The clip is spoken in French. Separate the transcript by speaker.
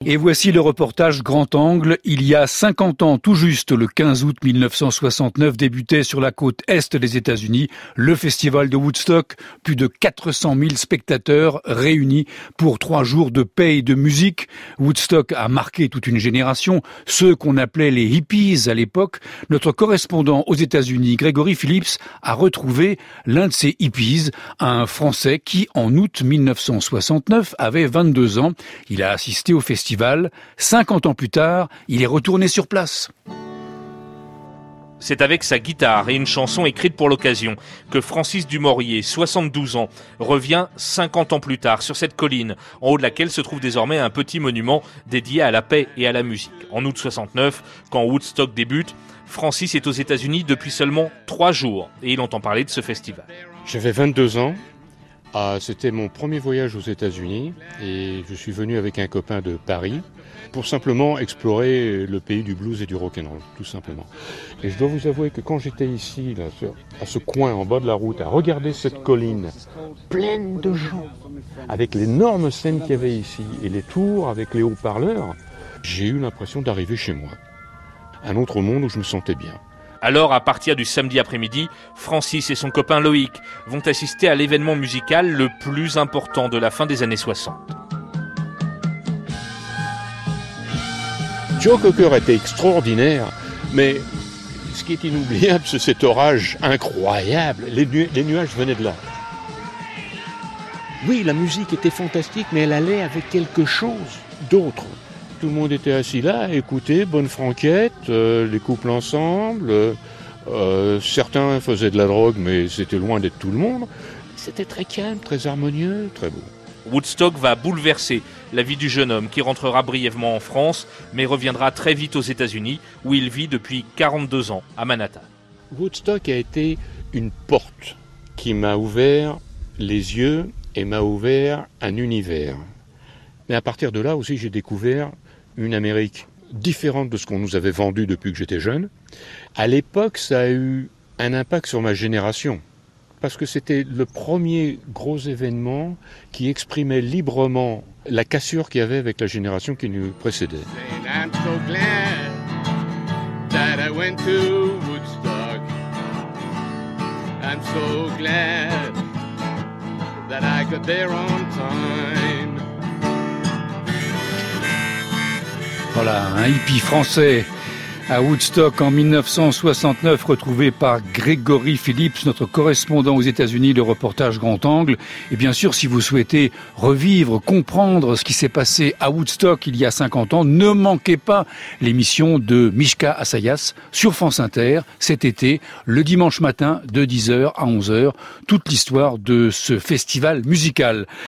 Speaker 1: Et voici le reportage Grand Angle. Il y a 50 ans, tout juste, le 15 août 1969, débutait sur la côte est des États-Unis le festival de Woodstock. Plus de 400 000 spectateurs réunis pour 3 jours de paix et de musique. Woodstock a marqué toute une génération, ceux qu'on appelait les hippies à l'époque. Notre correspondant aux États-Unis, Grégory Phillips, a retrouvé l'un de ces hippies, un Français qui, en août 1969, avait 22 ans. Il a assisté au festival. 50 ans plus tard, il est retourné sur place.
Speaker 2: C'est avec sa guitare et une chanson écrite pour l'occasion que Francis Dumoriez, 72 ans, revient 50 ans plus tard sur cette colline, en haut de laquelle se trouve désormais un petit monument dédié à la paix et à la musique. En août 69, quand Woodstock débute, Francis est aux États-Unis depuis seulement 3 jours et il entend parler de ce festival.
Speaker 3: J'avais 22 ans. C'était mon premier voyage aux États-Unis et je suis venu avec un copain de Paris pour simplement explorer le pays du blues et du rock'n'roll, tout simplement. Et je dois vous avouer que quand j'étais ici, là, à ce coin en bas de la route, à regarder cette colline pleine de gens, avec l'énorme scène qu'il y avait ici et les tours avec les haut-parleurs, j'ai eu l'impression d'arriver chez moi. Un autre monde où je me sentais bien.
Speaker 2: Alors, à partir du samedi après-midi, Francis et son copain Loïc vont assister à l'événement musical le plus important de la fin des années 60.
Speaker 3: Joe Cocker était extraordinaire, mais ce qui est inoubliable, c'est cet orage incroyable. Les nuages venaient de là. Oui, la musique était fantastique, mais elle allait avec quelque chose d'autre. Tout le monde était assis là, à écouter, bonne franquette, les couples ensemble. Certains faisaient de la drogue, mais c'était loin d'être tout le monde. C'était très calme, très harmonieux, très beau.
Speaker 2: Woodstock va bouleverser la vie du jeune homme qui rentrera brièvement en France, mais reviendra très vite aux États-Unis, où il vit depuis 42 ans, à Manhattan.
Speaker 3: Woodstock a été une porte qui m'a ouvert les yeux et m'a ouvert un univers. Mais à partir de là aussi, j'ai découvert une Amérique différente de ce qu'on nous avait vendu depuis que j'étais jeune. À l'époque, ça a eu un impact sur ma génération, parce que c'était le premier gros événement qui exprimait librement la cassure qu'il y avait avec la génération qui nous précédait. I'm so glad that I went to Woodstock. I'm so glad that I got there on time.
Speaker 1: Voilà, un hippie français à Woodstock en 1969, retrouvé par Grégory Phillips, notre correspondant aux États-Unis, le reportage Grand Angle. Et bien sûr, si vous souhaitez revivre, comprendre ce qui s'est passé à Woodstock il y a 50 ans, ne manquez pas l'émission de Mishka Assayas sur France Inter cet été, le dimanche matin de 10h à 11h, toute l'histoire de ce festival musical.